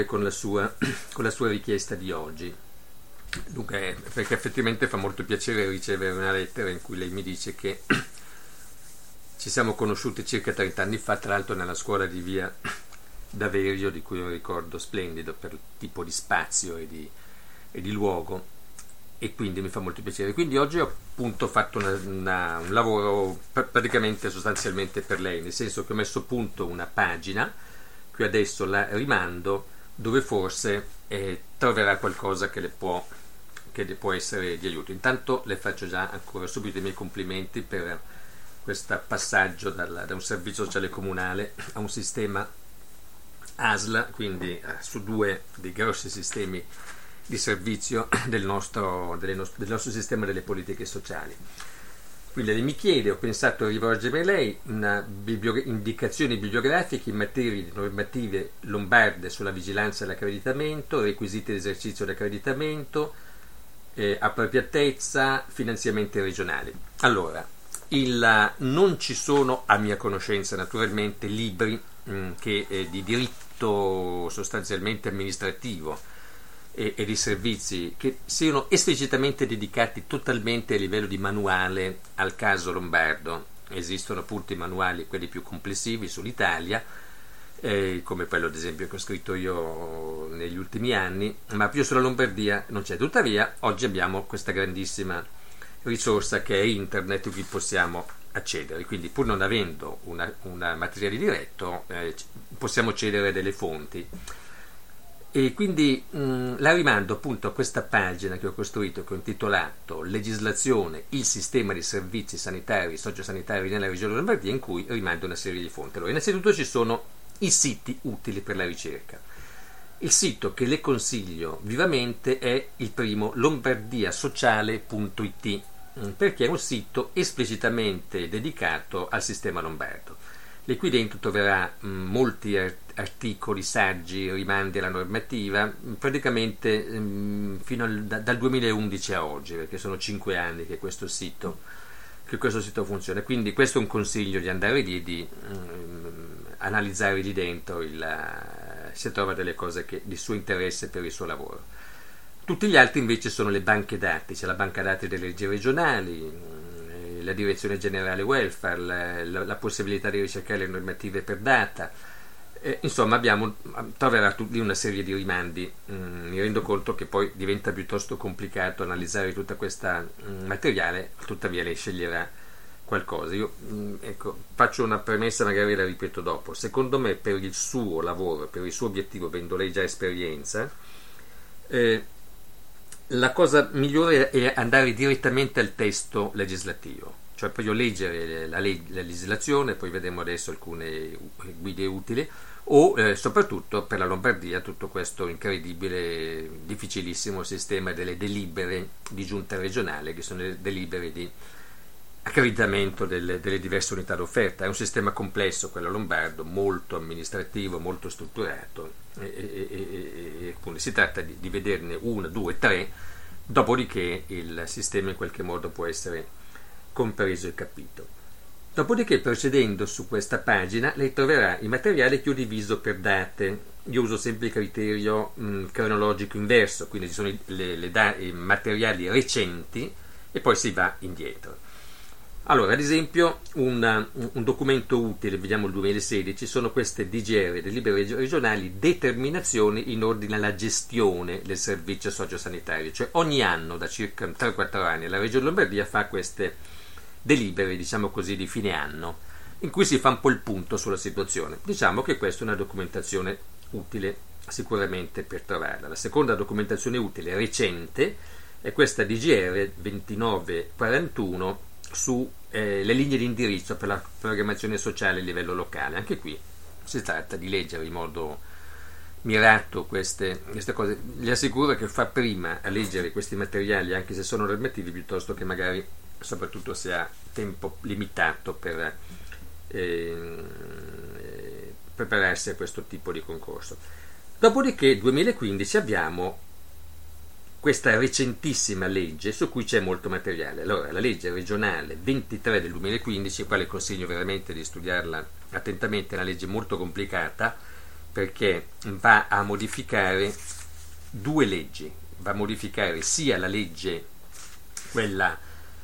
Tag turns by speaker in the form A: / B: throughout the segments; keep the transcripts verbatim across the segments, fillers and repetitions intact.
A: con la sua, con la sua richiesta di oggi. Dunque, perché effettivamente fa molto piacere ricevere una lettera in cui lei mi dice che ci siamo conosciuti circa trenta anni fa, tra l'altro nella scuola di via D'Averio, di cui ho un ricordo splendido per il tipo di spazio e di, e di luogo, e quindi mi fa molto piacere. Quindi oggi ho appunto fatto una, una, un lavoro pr- praticamente sostanzialmente per lei, nel senso che ho messo a punto una pagina, qui adesso la rimando, dove forse eh, troverà qualcosa che le può che le può essere di aiuto. Intanto le faccio già ancora subito i miei complimenti per questo passaggio dal, da un servizio sociale comunale a un sistema A S L, quindi eh, su due dei grossi sistemi di servizio del nostro, delle no- del nostro sistema delle politiche sociali. Quindi lei mi chiede, ho pensato di rivolgermi a lei, una biblio- indicazioni bibliografiche in materia di normative lombarde sulla vigilanza e l'accreditamento, requisiti di esercizio dell'accreditamento, eh, appropriatezza, finanziamenti regionali. Allora, il, non ci sono a mia conoscenza naturalmente libri mh, che, eh, di diritto sostanzialmente amministrativo e, e di servizi che siano esplicitamente dedicati totalmente a livello di manuale al caso lombardo. Esistono appunto i manuali, quelli più complessivi sull'Italia, eh, come quello ad esempio che ho scritto io negli ultimi anni, ma più sulla Lombardia non c'è. Tuttavia oggi abbiamo questa grandissima risorsa che è internet, cui possiamo accedere, quindi pur non avendo una, una materiale diretto eh, possiamo accedere delle fonti, e quindi mh, la rimando appunto a questa pagina che ho costruito, che ho intitolato Legislazione, il sistema di servizi sanitari e sociosanitari nella regione Lombardia, in cui rimando una serie di fonti. Allora, innanzitutto ci sono i siti utili per la ricerca. Il sito che le consiglio vivamente è il primo, lombardiasociale punto it, perché è un sito esplicitamente dedicato al sistema lombardo. Lei qui dentro troverà mh, molti articoli, saggi, rimandi alla normativa, mh, praticamente mh, fino al, da, dal duemilaundici a oggi, perché sono cinque anni che questo sito, che questo sito funziona. Quindi questo è un consiglio di andare lì, di mh, analizzare lì dentro, il, si trova delle cose che, di suo interesse per il suo lavoro. Tutti gli altri invece sono le banche dati, c'è la banca dati delle leggi regionali, la direzione generale welfare, la, la, la possibilità di ricercare le normative per data, eh, insomma abbiamo, troverà lì una serie di rimandi. Mm, mi rendo conto che poi diventa piuttosto complicato analizzare tutta questa mm, materiale, tuttavia lei sceglierà qualcosa. Io mm, ecco, faccio una premessa, magari la ripeto dopo. Secondo me per il suo lavoro, per il suo obiettivo, avendo lei già esperienza, eh, la cosa migliore è andare direttamente al testo legislativo, cioè proprio leggere la, leg- la legislazione, poi vedremo adesso alcune guide utili, o eh, soprattutto per la Lombardia tutto questo incredibile, difficilissimo sistema delle delibere di giunta regionale, che sono le delibere di accreditamento delle, delle diverse unità d'offerta. È un sistema complesso quello lombardo, molto amministrativo, molto strutturato, e, e, e, e quindi si tratta di, di vederne una, due, tre, dopodiché il sistema in qualche modo può essere compreso e capito. Dopodiché, procedendo su questa pagina, lei troverà il materiale che ho diviso per date. Io uso sempre il criterio mh, cronologico inverso, quindi ci sono i, le, le da- i materiali recenti e poi si va indietro. Allora, ad esempio, un, un documento utile, vediamo il duemilasedici, sono queste D G R, delibere regionali, determinazioni in ordine alla gestione del servizio sociosanitario, cioè ogni anno, da circa tre quattro anni, la Regione Lombardia fa queste delibere, diciamo così, di fine anno, in cui si fa un po' il punto sulla situazione. Diciamo che questa è una documentazione utile sicuramente per trovarla. La seconda documentazione utile recente è questa D G R ventinove quarantuno su eh, le linee di indirizzo per la programmazione sociale a livello locale. Anche qui si tratta di leggere in modo mirato queste, queste cose. Le assicuro che fa prima a leggere questi materiali, anche se sono normativi, piuttosto che magari, soprattutto se ha tempo limitato per eh, prepararsi a questo tipo di concorso. Dopodiché duemilaquindici abbiamo questa recentissima legge su cui c'è molto materiale. Allora, la legge regionale ventitré del duemilaquindici, quale consiglio veramente di studiarla attentamente, è una legge molto complicata, perché va a modificare due leggi, va a modificare sia la legge, quella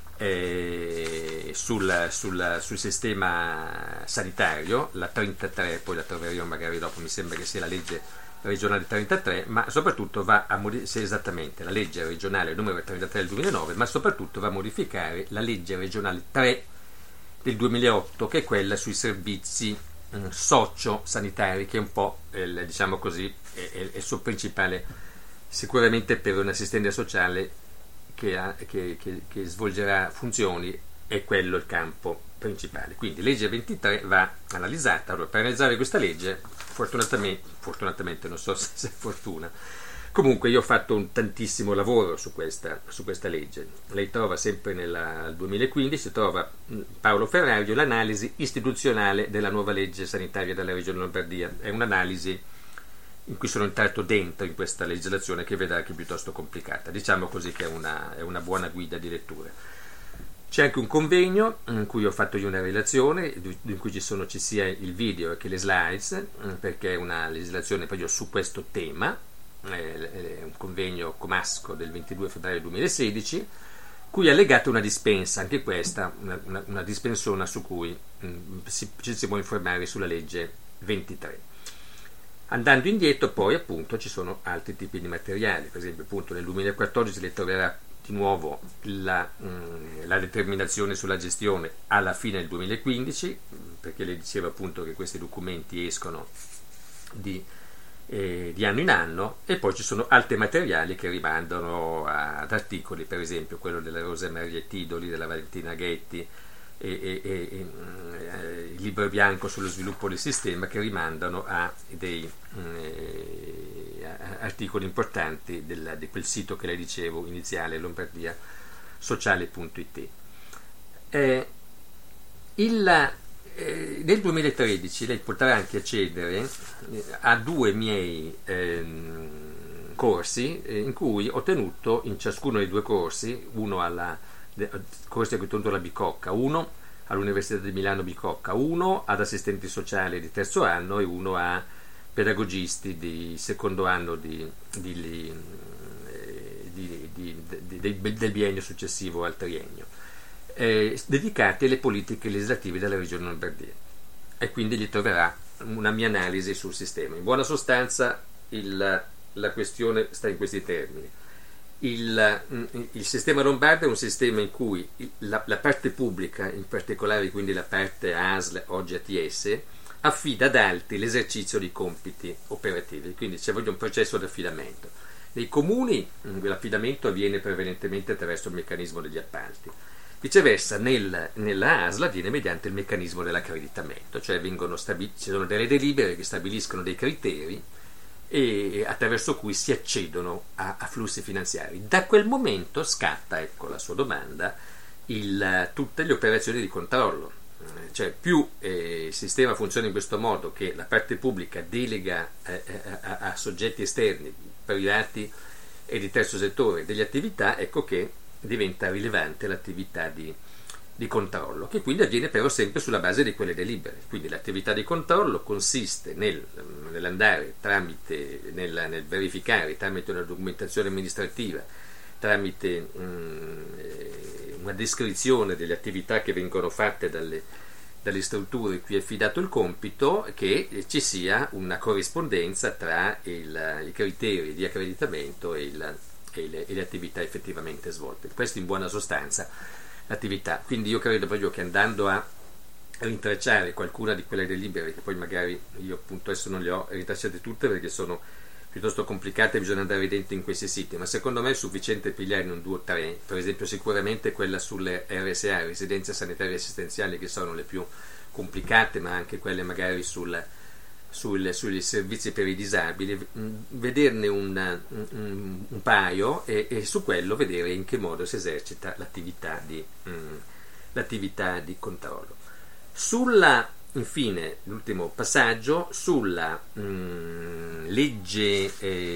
A: eh, sul, sul, sul sistema sanitario, la trentatré, poi la troveremo magari dopo, mi sembra che sia la legge regionale trentatré, ma soprattutto va a modificare esattamente la legge regionale numero trentatré del duemilanove, ma soprattutto va a modificare la legge regionale tre del duemilaotto, che è quella sui servizi mh, socio-sanitari, che è un po', eh, diciamo così, è, è, è il suo principale, sicuramente per un assistente sociale che, ha, che, che, che svolgerà funzioni, è quello il campo principale. Quindi legge ventitré va analizzata. Allora, per analizzare questa legge, fortunatamente, fortunatamente non so se è fortuna, comunque io ho fatto un tantissimo lavoro su questa, su questa legge. Lei trova sempre nel duemilaquindici, trova Paolo Ferrario, l'analisi istituzionale della nuova legge sanitaria della Regione Lombardia. È un'analisi in cui sono entrato dentro in questa legislazione, che vedrà che è piuttosto complicata. Diciamo così che è una, è una buona guida di lettura. C'è anche un convegno in cui ho fatto io una relazione, in cui ci sono ci sia il video che le slides, perché è una legislazione proprio su questo tema. È un convegno comasco del ventidue febbraio duemilasedici, cui è allegata una dispensa, anche questa una, una, una dispensona su cui mh, si, ci si può informare sulla legge ventitré. Andando indietro poi appunto ci sono altri tipi di materiali, per esempio appunto nel duemilaquattordici le troverà di nuovo la, mh, la determinazione sulla gestione alla fine del duemilaquindici, perché le dicevo appunto che questi documenti escono di, eh, di anno in anno, e poi ci sono altri materiali che rimandano ad articoli, per esempio quello della Rosa Maria Tidoli, della Valentina Ghetti, e, e, e, e eh, il libro bianco sullo sviluppo del sistema, che rimandano a dei eh, articoli importanti del, di quel sito che le dicevo iniziale, lombardia sociale punto it. Eh, il, eh, nel duemilatredici lei potrà anche accedere a due miei eh, corsi eh, in cui ho tenuto in ciascuno dei due corsi, uno alla corsi che ho tenuto alla Bicocca, uno all'Università di Milano Bicocca, uno ad assistenti sociali di terzo anno e uno a pedagogisti di secondo anno di, di, di, di, di, del biennio successivo al triennio, eh, dedicati alle politiche legislative della Regione Lombardia, e quindi gli troverà una mia analisi sul sistema. In buona sostanza il, la questione sta in questi termini. Il, il sistema lombardo è un sistema in cui la, la parte pubblica, in particolare quindi la parte A S L, oggi A T S, affida ad altri l'esercizio di compiti operativi, quindi c'è un processo di affidamento. Nei comuni l'affidamento avviene prevalentemente attraverso il meccanismo degli appalti, viceversa nel, nella A S L avviene mediante il meccanismo dell'accreditamento, cioè vengono stabil- ci sono delle delibere che stabiliscono dei criteri e attraverso cui si accedono a, a flussi finanziari. Da quel momento scatta, ecco la sua domanda, il, tutte le operazioni di controllo, cioè più eh, il sistema funziona in questo modo, che la parte pubblica delega eh, a, a soggetti esterni, privati e di terzo settore, delle attività, ecco che diventa rilevante l'attività di di controllo, che quindi avviene però sempre sulla base di quelle delibere. Quindi l'attività di controllo consiste nel, nell'andare tramite, nel, nel verificare tramite una documentazione amministrativa, tramite mh, una descrizione delle attività che vengono fatte dalle, dalle strutture cui è affidato il compito, che ci sia una corrispondenza tra il, i criteri di accreditamento e, il, e, le, e le attività effettivamente svolte. Questo in buona sostanza l'attività. Quindi io credo proprio che andando a rintracciare qualcuna di quelle delibere, che poi magari io appunto adesso non le ho rintracciate tutte perché sono piuttosto complicate, bisogna andare dentro in questi siti, ma secondo me è sufficiente pigliarne un due o tre, per esempio sicuramente quella sulle R S A, residenze sanitarie assistenziali, che sono le più complicate, ma anche quelle magari sul Sul, sugli servizi per i disabili, vederne un, un, un paio e, e su quello vedere in che modo si esercita l'attività di, mh, l'attività di controllo. Sulla, infine, l'ultimo passaggio, sulla mh, legge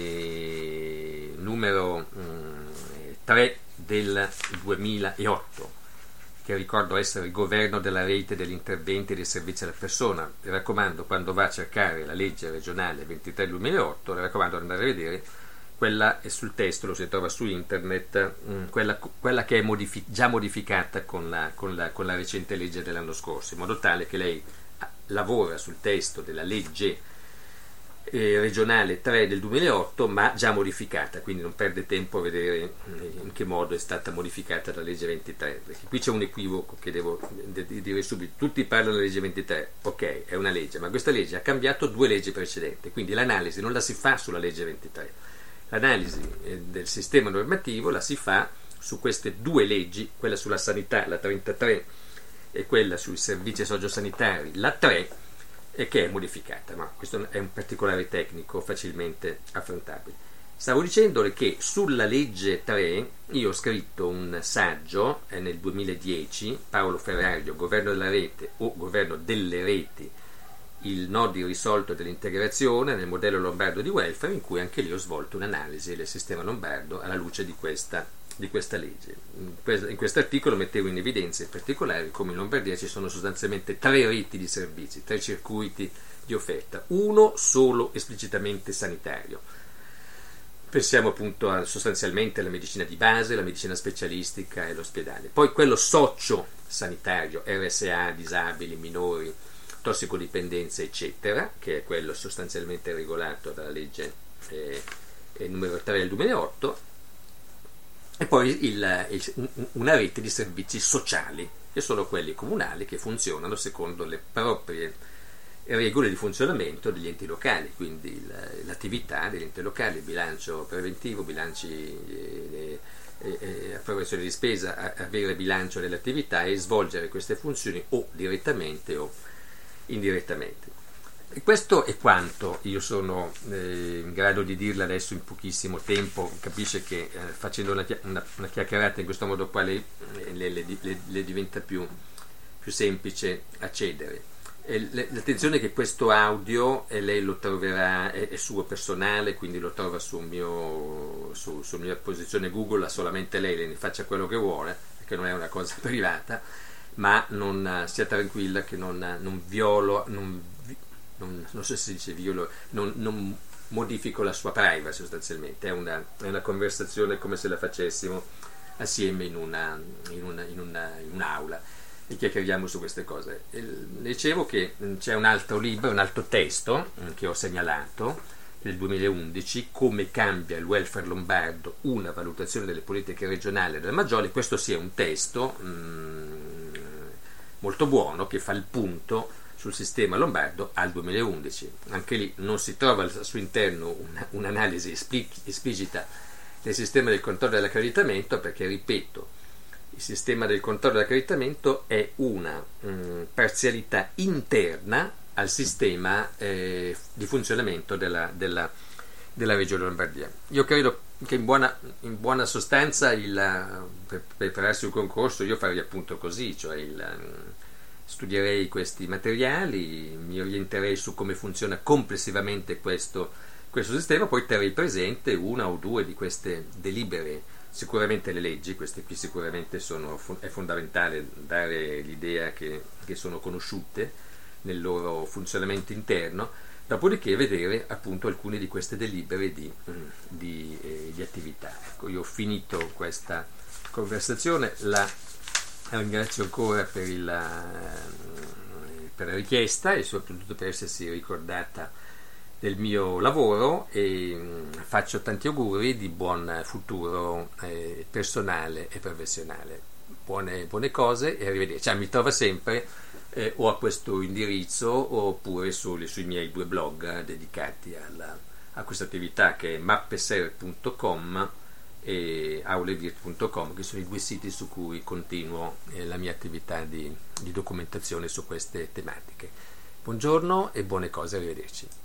A: eh, numero mh, tre del duemilaotto, che ricordo essere il governo della rete degli interventi e dei servizi alla persona. Mi raccomando, quando va a cercare la legge regionale ventitré duemilaotto, mi raccomando di andare a vedere, quella è sul testo, lo si trova su internet, quella, quella che è modifi- già modificata con la, con, la, con la recente legge dell'anno scorso, in modo tale che lei lavora sul testo della legge eh, regionale tre del duemilaotto, ma già modificata, quindi non perde tempo a vedere in che modo è stata modificata la legge ventitré, perché qui c'è un equivoco che devo dire subito. Tutti parlano della legge ventitré, ok, è una legge, ma questa legge ha cambiato due leggi precedenti, quindi l'analisi non la si fa sulla legge ventitré, l'analisi del sistema normativo la si fa su queste due leggi, quella sulla sanità, la trentatré, e quella sui servizi sociosanitari, la tre, e che è modificata, ma questo è un particolare tecnico facilmente affrontabile. Stavo dicendole che sulla legge tre io ho scritto un saggio eh, nel duemiladieci, Paolo Ferrario, Governo della rete o Governo delle reti, il nodo irrisolto dell'integrazione nel modello lombardo di welfare, in cui anche lì ho svolto un'analisi del sistema lombardo alla luce di questa di questa legge. In questo articolo mettevo in evidenza in particolare come in Lombardia ci sono sostanzialmente tre reti di servizi, tre circuiti di offerta, uno solo esplicitamente sanitario. Pensiamo appunto a, sostanzialmente alla medicina di base, la medicina specialistica e l'ospedale. Poi quello socio-sanitario, R S A, disabili, minori, tossicodipendenza, eccetera, che è quello sostanzialmente regolato dalla legge eh, numero tre del duemilaotto, e poi il, il, una rete di servizi sociali, che sono quelli comunali che funzionano secondo le proprie regole di funzionamento degli enti locali, quindi il, l'attività degli enti locali, bilancio preventivo, bilanci eh, eh, eh, approvazione di spesa, avere bilancio delle attività e svolgere queste funzioni o direttamente o indirettamente. E questo è quanto io sono eh, in grado di dirle adesso in pochissimo tempo. Capisce che eh, facendo una, una, una chiacchierata in questo modo qua le, le, le, le, le diventa più, più semplice accedere. E le, l'attenzione è che questo audio e lei lo troverà, è, è suo personale, quindi lo trova sul mio, su, sulla mia posizione Google, ha solamente lei, le ne faccia quello che vuole, perché non è una cosa privata, ma non sia tranquilla che non, non violo, non Non, non so se si dice violo, non, non modifico la sua privacy sostanzialmente, è una, è una conversazione come se la facessimo assieme in, una, in, una, in, una, in un'aula e chiacchieriamo su queste cose. E dicevo che c'è un altro libro, un altro testo che ho segnalato nel duemilaundici, Come cambia il welfare lombardo, una valutazione delle politiche regionali della Maggiore. Questo sì è un testo mh, molto buono che fa il punto sul sistema lombardo al duemilaundici. Anche lì non si trova al suo interno una, un'analisi esplicita del sistema del controllo dell'accreditamento, perché, ripeto, il sistema del controllo dell'accreditamento è una mh, parzialità interna al sistema eh, di funzionamento della, della, della Regione Lombardia. Io credo che in buona, in buona sostanza il, per prepararsi un concorso io farei appunto così, cioè il studierei questi materiali, mi orienterei su come funziona complessivamente questo, questo sistema, poi terrei presente una o due di queste delibere, sicuramente le leggi, queste qui sicuramente sono, è fondamentale dare l'idea che, che sono conosciute nel loro funzionamento interno, dopodiché vedere appunto alcune di queste delibere di, di, eh, di attività. Ecco, io ho finito questa conversazione, la ringrazio ancora per, il, per la richiesta e soprattutto per essersi ricordata del mio lavoro, e faccio tanti auguri di buon futuro eh, personale e professionale. Buone, buone cose e arrivederci. Cioè, mi trova sempre eh, o a questo indirizzo oppure sui, sui miei due blog dedicati alla, a questa attività, che è mappeser punto com e aulevirt punto com, che sono i due siti su cui continuo eh, la mia attività di, di documentazione su queste tematiche. Buongiorno e buone cose, arrivederci.